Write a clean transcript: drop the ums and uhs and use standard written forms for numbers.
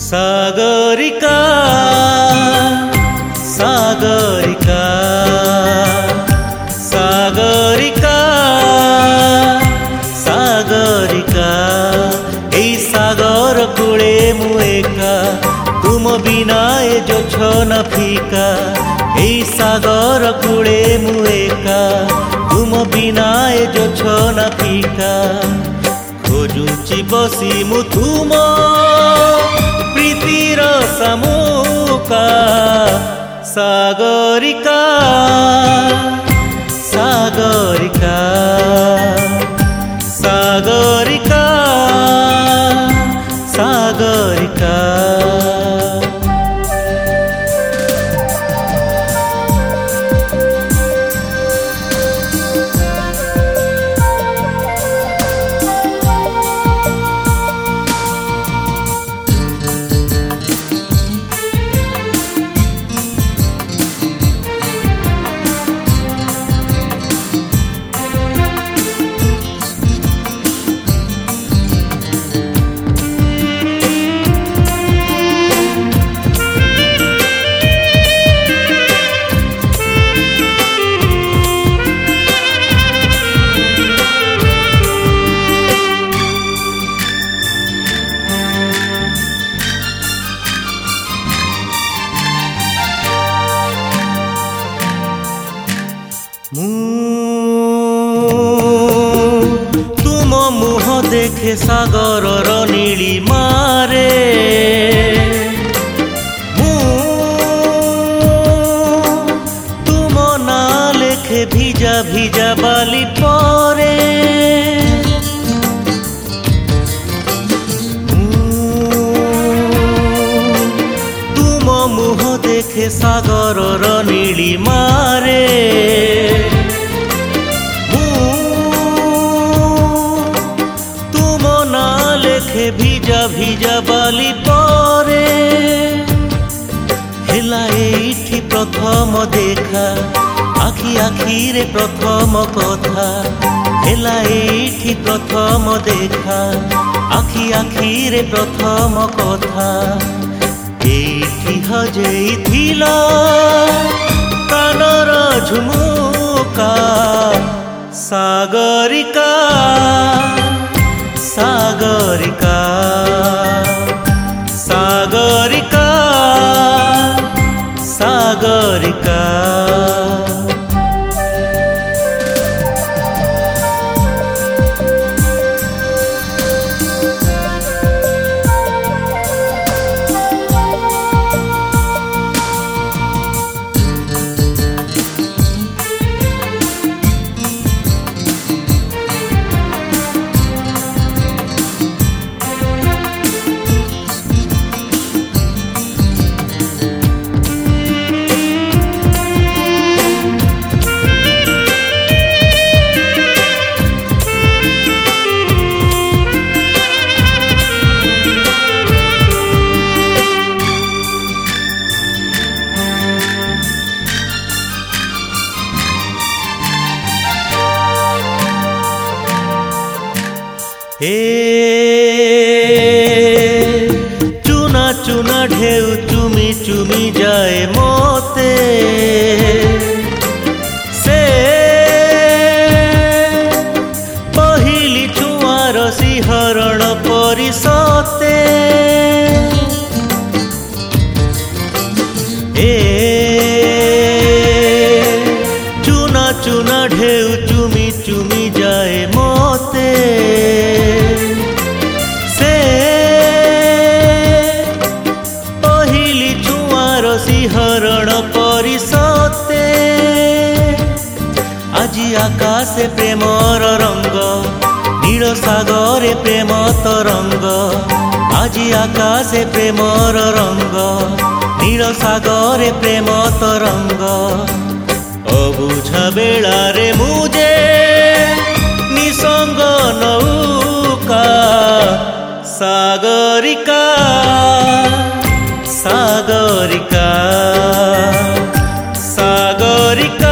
सागरिका सागरिका सागरिका सागरिका এই সাগর কূলে মু একা তুম বিনা এ জোছনা ফিকা এই সাগর কূলে মু একা তুম বিনা এ জোছনা ফিকা खोजुची बसी मु तुम प्रीतिर सामुका सागरिका सागरिका सागरिका सागरिका तुम मुह देखे सागरर नीलिमारे तुम ना लेखे भिजा भिजा बाली परे तुम मुह देखे सागरर नीलिमारे भिजा भिजा बाली परे हेला एठी प्रथम देखा आखि आखि रे प्रथम कथा हेला एठी प्रथम देखा आखि आखि रे प्रथम कथा एठी हजेइथिला कानर झुमुका सागरिका सागरिका सागरिका सागरिका चुना चुना ढेउ चुमी चुमी जाए मोते से पहिली छुआर सिहरण परिसते चुना चुना ढेउ चुमी चुमी जाए मोते हरण परिसते আজি आकाशे प्रेमर रंग नील सागरे प्रेम तरंग আজি आकाशे प्रेमर रंग नील सागरे प्रेम तरंग अबुझा बेलारे मुझे निसंग नौका सागरिका सागरिका सागरिका